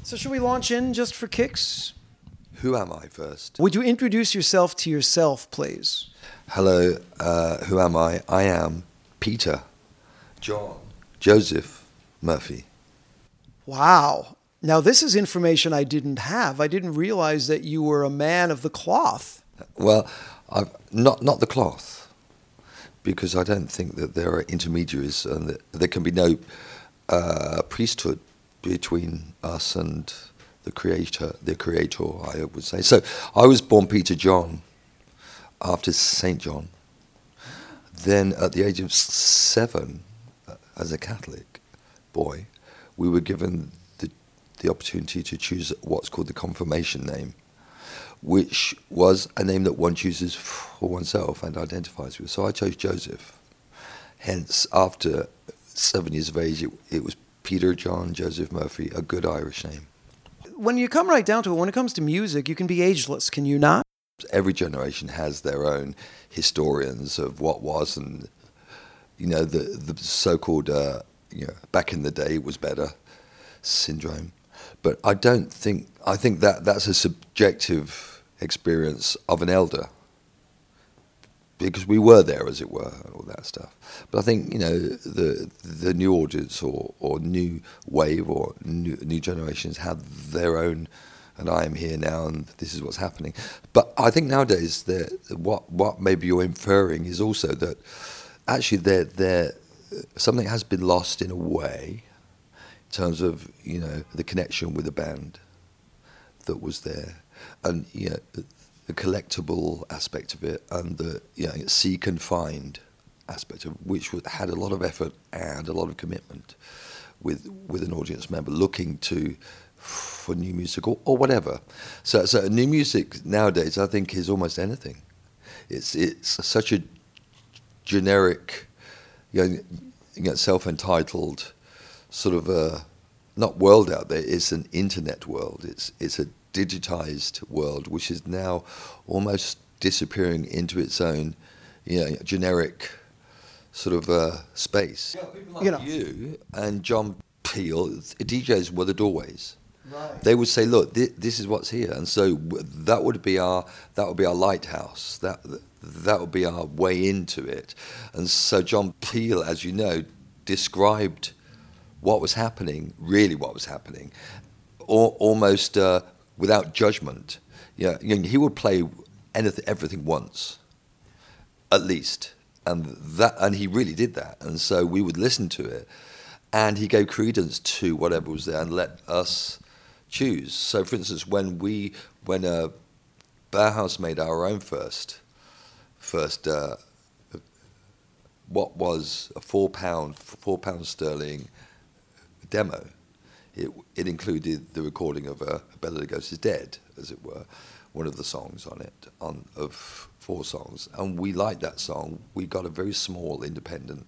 So should we launch in just for kicks? Who am I first? Would you introduce yourself to yourself, please? Hello, who am I? I am Peter John Joseph Murphy. Wow. Now, this is information I didn't have. I didn't realize that you were a man of the cloth. Well, not the cloth, because I don't think that there are intermediaries and that there can be no priesthood between us and the creator, I would say. So I was born Peter John after St. John. Then at the age of 7, as a Catholic boy, we were given the opportunity to choose what's called the confirmation name, which was a name that one chooses for oneself and identifies with. So I chose Joseph. Hence, after 7 years of age, it was Peter John Joseph Murphy, a good Irish name. When you come right down to it, when it comes to music, you can be ageless, can you not? Every generation has their own historians of what was, and the so-called back in the day it was better syndrome. But I think that's a subjective experience of an elder, because we were there, as it were, and all that stuff. But I think the new audience or new wave or new generations have their own. And I am here now, and this is what's happening. But I think nowadays, what maybe you're inferring is also that actually there something has been lost in a way, in terms of the connection with the band that was there, and the collectible aspect of it, and the seek and find aspect of which had a lot of effort and a lot of commitment with an audience member looking for new music or whatever. So new music nowadays, I think, is almost anything. It's such a generic, self-entitled sort of not world out there. It's an internet world. It's a digitized world, which is now almost disappearing into its own, generic sort of space. Yeah, people like you and John Peel, DJs were the doorways. Right. They would say, "Look, this is what's here," and so that would be our lighthouse. That would be our way into it. And so John Peel, as you know, described what was happening, really what was happening, almost without judgment. He would play everything once, at least, and he really did that. And so we would listen to it, and he gave credence to whatever was there and let us choose. So, for instance, when Bauhaus made our own first what was a £4 sterling demo, it included the recording of Bela Lugosi's Dead, as it were, one of the songs on it, of 4 songs, and we liked that song. We got a very small independent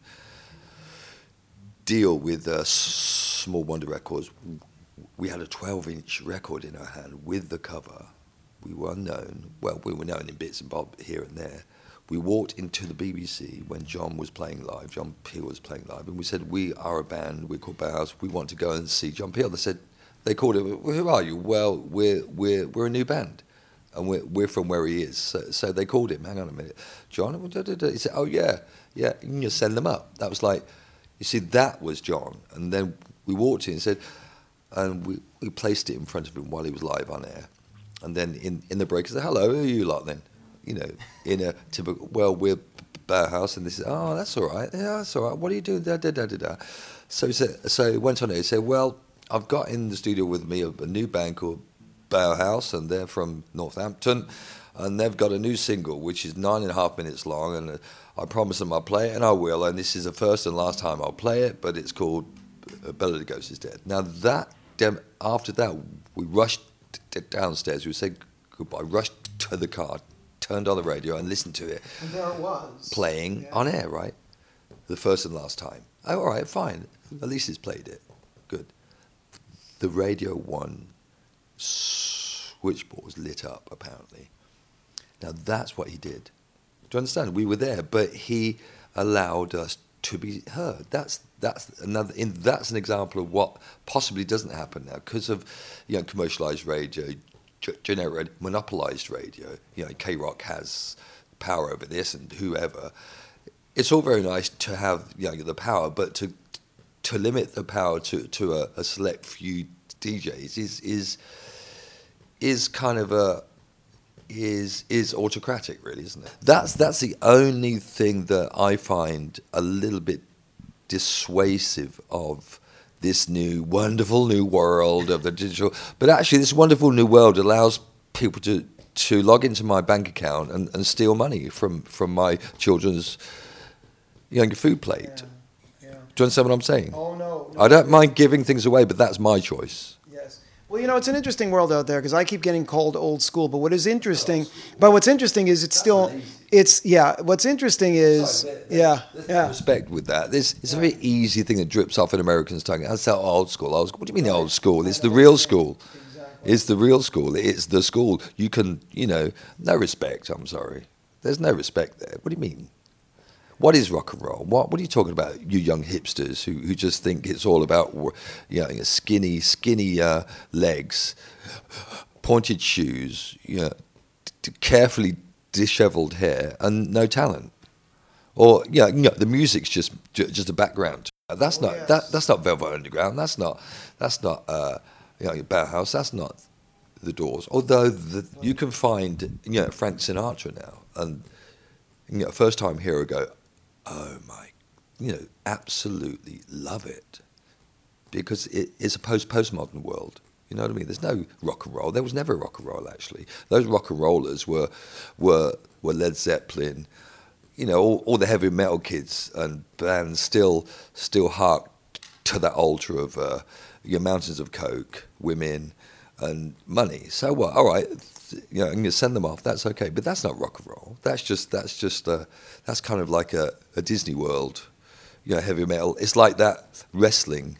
deal with Small Wonder Records. We had a 12-inch record in our hand with the cover. We were unknown. Well, we were known in bits and bobs here and there. We walked into the BBC when John was playing live, John Peel was playing live, and we said, "We are a band, we're called Bauhaus, we want to go and see John Peel." They called him, "Well, who are you?" "Well, we're a new band, and we're from where he is." So they called him. "Hang on a minute, John." He said, "Oh yeah, you can just send them up." That was like, you see, that was John. And then we walked in and said, and we placed it in front of him while he was live on air. And then in the break, he said, "Hello, who are you lot then?" In a typical, "Well, we're Bauhaus," and this is, "Oh, that's all right. Yeah, that's all right. What are you doing?" So he went on there. He said, "Well, I've got in the studio with me a new band called Bauhaus, and they're from Northampton, and they've got a new single which is 9.5 minutes long, and I promise them I'll play it, and I will, and this is the first and last time I'll play it, but it's called Bela Lugosi's Dead." Now after that, we rushed downstairs. We said goodbye, rushed to the car, turned on the radio and listened to it. And there it was. Playing on air, right? The first and last time. Oh, all right, fine. At least he's played it. Good. The Radio 1 switchboard was lit up, apparently. Now, that's what he did. Do you understand? We were there, but he allowed us to be heard. That's that's an example of what possibly doesn't happen now because of commercialized radio, generic monopolized radio. K-Rock has power over this and whoever. It's all very nice to have the power, but to limit the power to a select few DJs is kind of is autocratic, really, isn't it? That's the only thing that I find a little bit dissuasive of this wonderful new world of the digital. But actually, this wonderful new world allows people to log into my bank account and steal money from my children's food plate. Yeah. Do you understand what I'm saying? Oh, no. I don't mind giving things away, but that's my choice. Yes. Well, it's an interesting world out there because I keep getting called old school. But what's interesting is what's interesting is there's respect with that. It's a very easy thing that drips off an American's tongue. That's how old school. What do you mean old school? It's the real school. Exactly. It's the real school. It's the school. You can, no respect. I'm sorry. There's no respect there. What do you mean? What is rock and roll? What are you talking about, you young hipsters who just think it's all about skinny legs, pointed shoes, carefully dishevelled hair, and no talent? Or the music's just a background. That's not Velvet Underground. That's not Bauhaus. That's not the Doors. Although you can find Frank Sinatra now, and first time hero go, oh my, absolutely love it, because it's a postmodern world. You know what I mean? There's no rock and roll. There was never rock and roll, actually. Those rock and rollers were Led Zeppelin, all the heavy metal kids and bands still hark to that altar of mountains of coke, women, and money. So what? All right, I'm going to send them off. That's okay, but that's not rock and roll. That's kind of like a Disney World, heavy metal. It's like that wrestling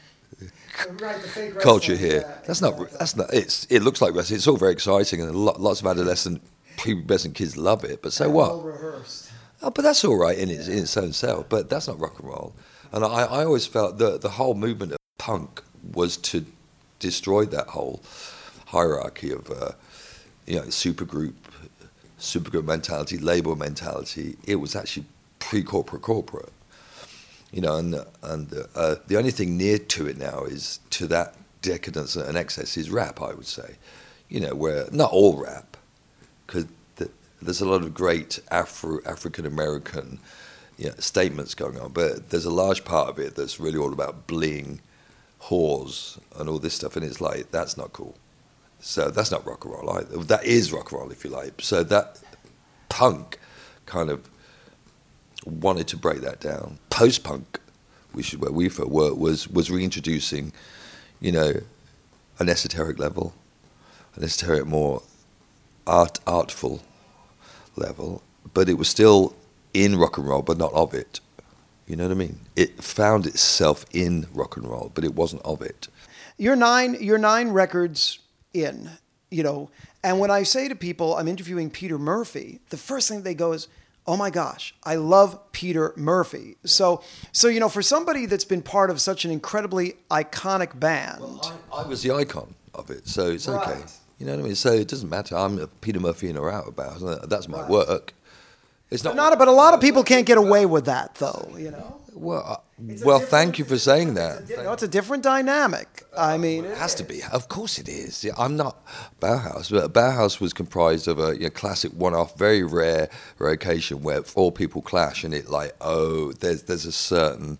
culture here. That's not. It looks like wrestling. It's all very exciting, and lots of adolescent pubescent kids love it. But so what? Well rehearsed. Oh, but that's all right in its own self. But that's not rock and roll. And I always felt that the whole movement of punk was to destroy that whole hierarchy of supergroup mentality, label mentality. It was actually corporate. And the only thing near to it now is to that decadence and excess is rap, I would say. Where not all rap, because there's a lot of great African American statements going on, but there's a large part of it that's really all about bling, whores, and all this stuff, and it's like, that's not cool. So that's not rock and roll either. That is rock and roll, if you like. So that punk kind of wanted to break that down. Post-punk, where we was reintroducing, an esoteric level, an esoteric, more artful level, but it was still in rock and roll, but not of it. You know what I mean? It found itself in rock and roll, but it wasn't of it. You're 9 records in, and when I say to people, I'm interviewing Peter Murphy, the first thing they go is, oh my gosh, I love Peter Murphy. So for somebody that's been part of such an incredibly iconic band. Well, I was the icon of it, so it's right. Okay. You know what I mean? So it doesn't matter. I'm a Peter Murphy in or out about. That's my work. It's not. But a lot of people can't get away with that, though. Well, thank you for saying that. It's a different dynamic. I mean, it has to be. Of course, it is. Yeah, I'm not Bauhaus, but Bauhaus was comprised of a classic one-off, very rare occasion where 4 people clash, and it there's a certain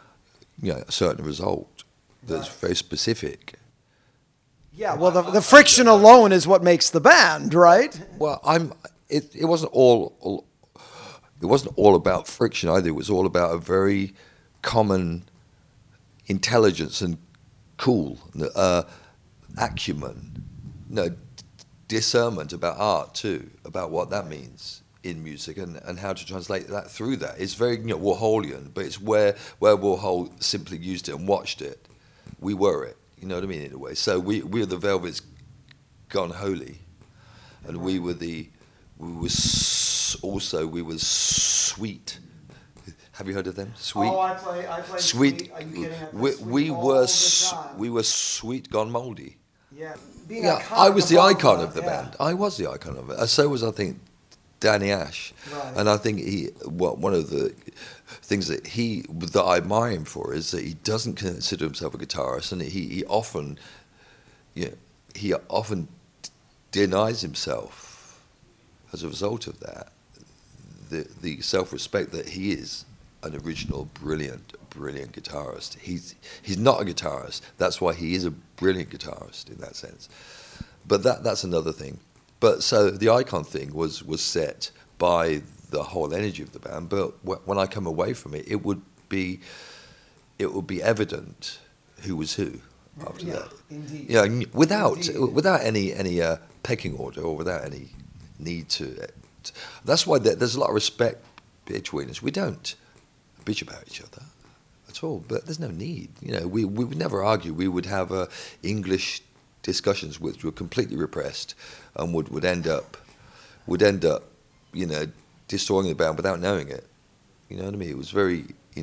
result that's very specific. Yeah, well, the friction alone is what makes the band, right? Well, it wasn't all. It wasn't all about friction either. It was all about a very common intelligence and cool acumen, discernment about art too, about what that means in music and how to translate that through that. It's very Warholian, but it's where Warhol simply used it and watched it. We were it, you know what I mean, in a way. So we were the Velvets gone holy, and we were sweet, Have you heard of them? Sweet. Oh, I play Sweet. Are you kidding? I play We, Sweet we all were the time. we were Sweet Gone Moldy. Yeah. Being Yeah, iconic I was the above icon that, of the yeah. band. I was the icon of it. So was, I think, Danny Ash. Right. And I think one of the things that I admire him for is that he doesn't consider himself a guitarist, and he often, he often denies himself as a result of that the self-respect that he is an original, brilliant guitarist. He's not a guitarist. That's why he is a brilliant guitarist in that sense. But that's another thing. But so the icon thing was set by the whole energy of the band. But when I come away from it, it would be evident who was who after that. Indeed. Yeah, without any pecking order or without any need to. That's why there's a lot of respect between us. We don't bitch about each other at all, but there's no need. We would never argue. We would have English discussions which were completely repressed and would end up destroying the band without knowing it. You know what I mean? It was very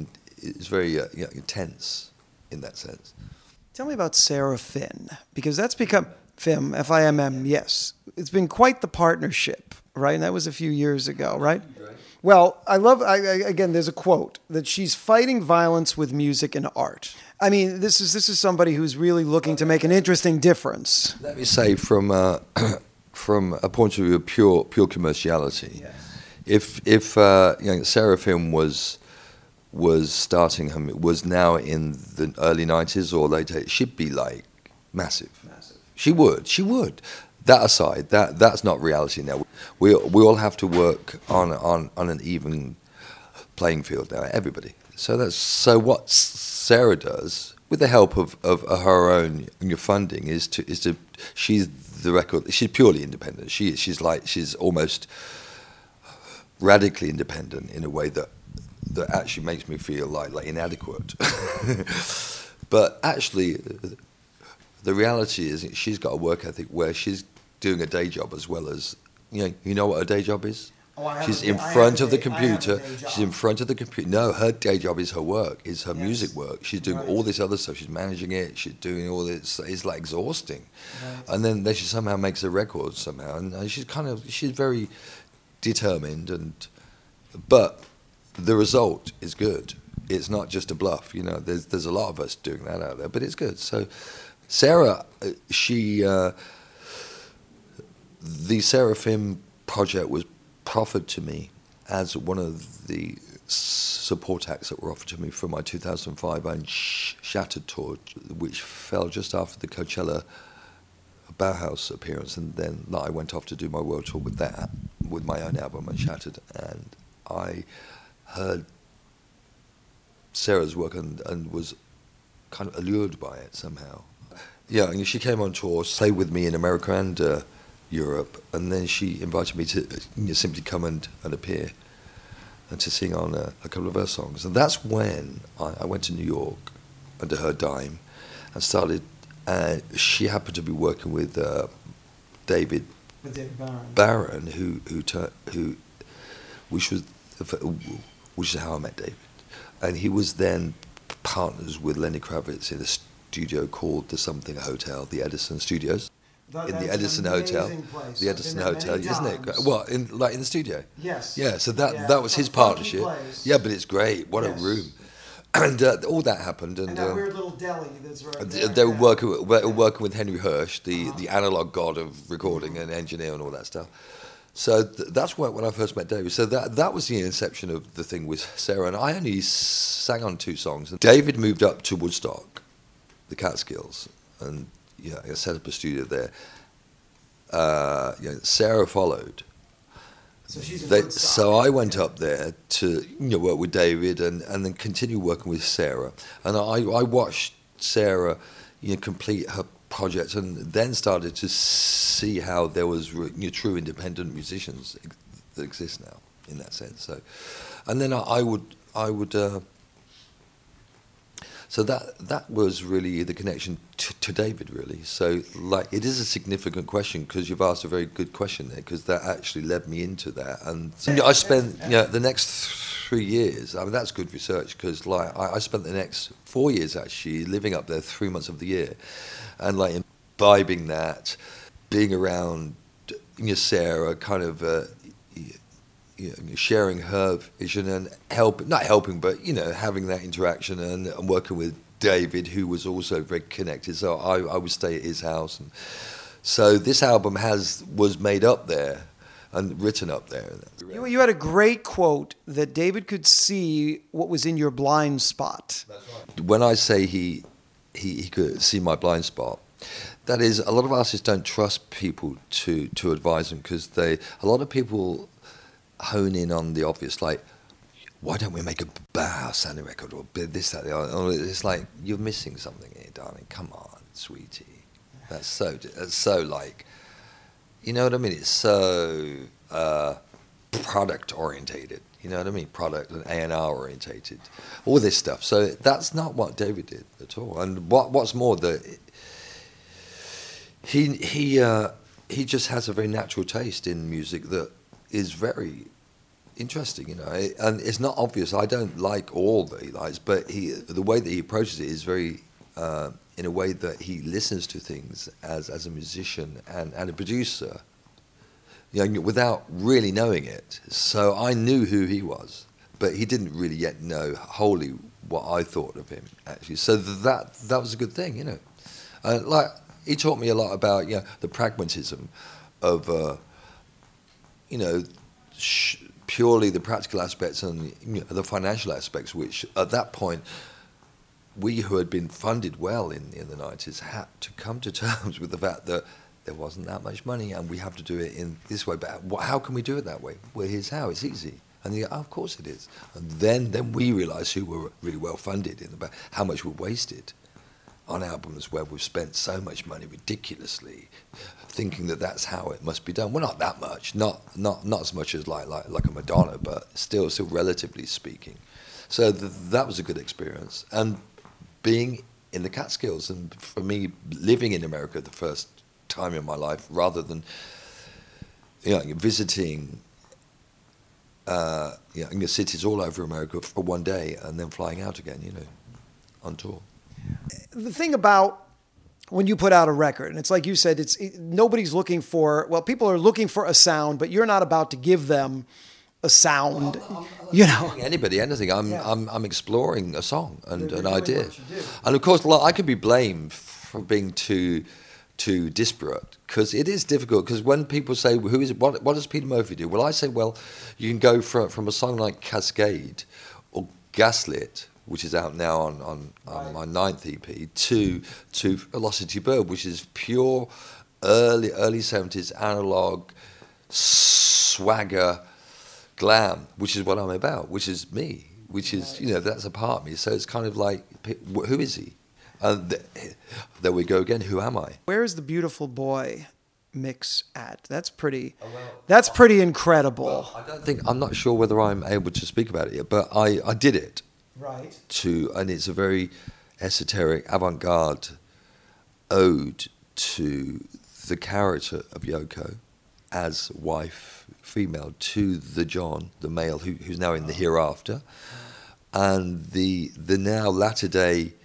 intense in that sense. Tell me about Sarah Finn, because that's become Fim, F-I-M-M, yes. It's been quite the partnership, right? And that was a few years ago, right? Well, again, there's a quote that she's fighting violence with music and art. I mean, this is somebody who's really looking to make an interesting difference. Let me say from a point of view of pure commerciality, yes. If Sarah Finn was now in the early 90s or later, she'd be like massive. She would. That aside, that's not reality now. We all have to work on an even playing field now, everybody. So what Sarah does, with the help of her own funding, is to she's purely independent. She's almost radically independent in a way that actually makes me feel like inadequate. But actually, the reality is she's got a work ethic where she's doing a day job as well as, you know what her day job is? She's in front of the computer. She's in front of the computer. No, her day job is her work, is her music work. She's doing all this other stuff. She's managing it. She's doing all this. It's like exhausting. Right. And then she somehow makes a record somehow. And she's very determined. But the result is good. It's not just a bluff. There's a lot of us doing that out there, but it's good. So Sarah, the Sarah Finn project was proffered to me as one of the support acts that were offered to me for my 2005 own Shattered tour, which fell just after the Coachella Bauhaus appearance, and then I went off to do my world tour with that, with my own album Unshattered, and I heard Sarah's work and was kind of allured by it somehow. Yeah, and she came on tour, stayed with me in America and Europe, and then she invited me to simply come and appear and to sing on a couple of her songs. And that's when I went to New York under her dime and started. She happened to be working with David Barron, which is how I met David, and he was then partners with Lenny Kravitz in a studio called the Something Hotel, the Edison Studios. In the Edison Hotel, the Edison Hotel, isn't it? Well, in the studio. Yes. Yeah. So that was his partnership. Yeah, but it's great. What a room, and all that happened. And that weird little deli that's right there. They were working with Henry Hirsch, the analog god of recording and engineer and all that stuff. So that's when I first met David. So that was the inception of the thing with Sarah, and I only sang on 2 songs. And David moved up to Woodstock, the Catskills, and I set up a studio there. Sarah followed. So she's in Woodstock. So I went up there to work with David and then continue working with Sarah. And I watched Sarah complete her project and then started to see how there was true independent musicians that exist now in that sense. So, and then I would. So that was really the connection to David, really. So, it is a significant question because you've asked a very good question there, because that actually led me into that. And so I spent the next 3 years. I mean, that's good research because like I spent the next 4 years actually living up there 3 months of the year, and like imbibing that, being around Sarah, kind of sharing her vision and not helping, but having that interaction and working with David, who was also very connected. So I would stay at his house, and so this album was made up there and written up there. You had a great quote that David could see what was in your blind spot. That's right. When I say he could see my blind spot, that is, a lot of artists don't trust people to advise them because a lot of people hone in on the obvious, like, why don't we make a Bauhaus sounding record or this, that, the other? It's like, you're missing something here, darling. Come on, sweetie. That's so like, you know what I mean? It's so product orientated. You know what I mean? Product and A&R orientated. All this stuff. So that's not what David did at all. And what's more, he just has a very natural taste in music that is very interesting, and it's not obvious. I don't like all that he likes, but the way that he approaches it is very in a way that he listens to things as a musician and a producer, without really knowing it. So I knew who he was, but he didn't really yet know wholly what I thought of him, actually. So that was a good thing, like he taught me a lot about the pragmatism of purely the practical aspects and the financial aspects, which at that point we who had been funded well in the 90s had to come to terms with the fact that there wasn't that much money and we have to do it in this way. But how can we do it that way? Well, here's how. It's easy. And you go, oh, of course it is. And then we realised who were really well funded how much we wasted on albums where we've spent so much money ridiculously, thinking that that's how it must be done. Well, not that much, not as much as like a Madonna, but still relatively speaking. So that was a good experience. And being in the Catskills, and for me, living in America the first time in my life, rather than visiting cities all over America for one day and then flying out again, on tour. The thing about when you put out a record, and it's like you said, nobody's looking for, well, people are looking for a sound, but you're not about to give them a sound, Anybody, anything. I'm exploring a song and an idea. And of course, I could be blamed for being too disparate, because it is difficult, because when people say, well, who is it, what does Peter Murphy do? Well, I say, well, you can go from a song like Cascade or Gaslit, which is out now on my 9th EP, to Velocity Bird, which is pure early 70s analog swagger glam, which is what I'm about, which is me, which is, that's a part of me. So it's kind of like, who is he? And there we go again, who am I? Where's the Beautiful Boy mix at? That's pretty incredible. Well, I'm not sure whether I'm able to speak about it yet, but I did it. Right. And it's a very esoteric, avant-garde ode to the character of Yoko as wife, female, to the John, the male, who's now in the hereafter, and the now latter day,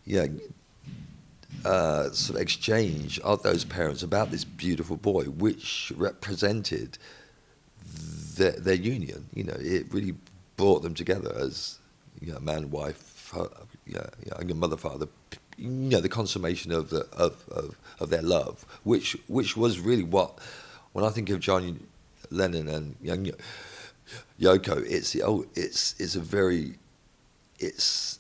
sort of exchange of those parents about this beautiful boy, which represented their union. It really brought them together as man, wife, mother, father. The consummation of their love, which was really what, when I think of John Lennon and Yoko, it's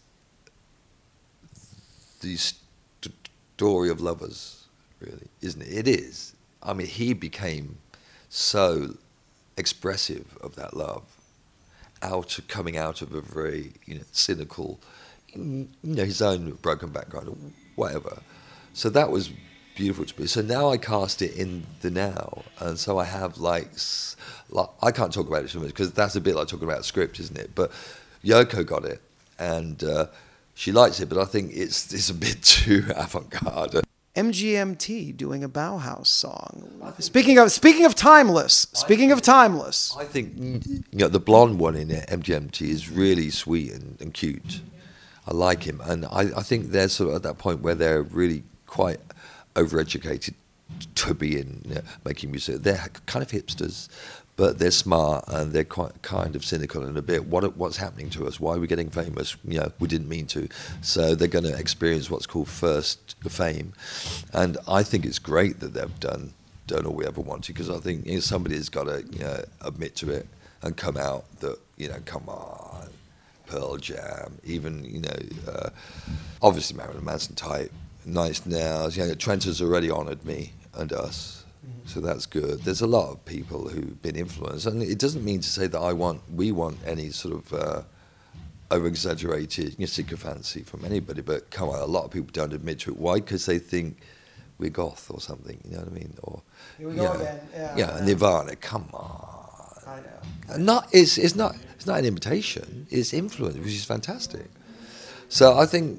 the story of lovers, really, isn't it? It is. I mean, he became so expressive of that love, coming out of a very cynical, his own broken background or whatever. So that was beautiful to me. So now I cast it in the now, and so I have like I can't talk about it too much because that's a bit like talking about a script, isn't it? But Yoko got it, and she likes it, but I think it's a bit too avant-garde. MGMT doing a Bauhaus song. Speaking of timeless. I think the blonde one in MGMT is really sweet and cute. I like him, and I think they're sort of at that point where they're really quite overeducated to be in making music. They're kind of hipsters, but they're smart and they're quite kind of cynical and a bit, what's happening to us? Why are we getting famous? We didn't mean to. So they're going to experience what's called first fame. And I think it's great that they've done all we ever want to, because I think somebody's got to admit to it and come out that, come on, Pearl Jam, even, obviously Marilyn Manson type, Nice Nails. Trent has already honoured me and us. So that's good. There's a lot of people who've been influenced, and it doesn't mean to say that we want any sort of over-exaggerated sycophancy from anybody. But come on, a lot of people don't admit to it. Why? Because they think we're goth or something. You know what I mean? Or here we go again. Yeah. Nirvana. Come on. I know. It's not an imitation. It's influence, which is fantastic. So I think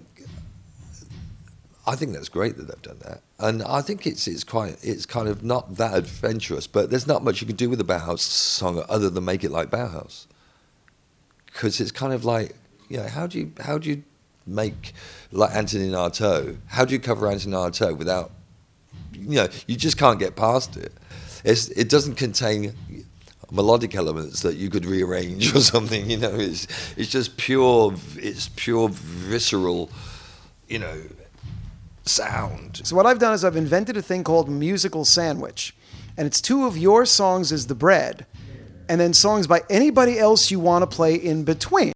that's great that they've done that, and I think it's kind of not that adventurous, but there's not much you can do with a Bauhaus song other than make it like Bauhaus, because it's kind of like, how do you make like Antonin Artaud? How do you cover Antonin Artaud without, you just can't get past it. It doesn't contain melodic elements that you could rearrange or something. It's just pure visceral, sound. So what I've done is I've invented a thing called musical sandwich, and it's 2 of your songs as the bread, and then songs by anybody else you want to play in between.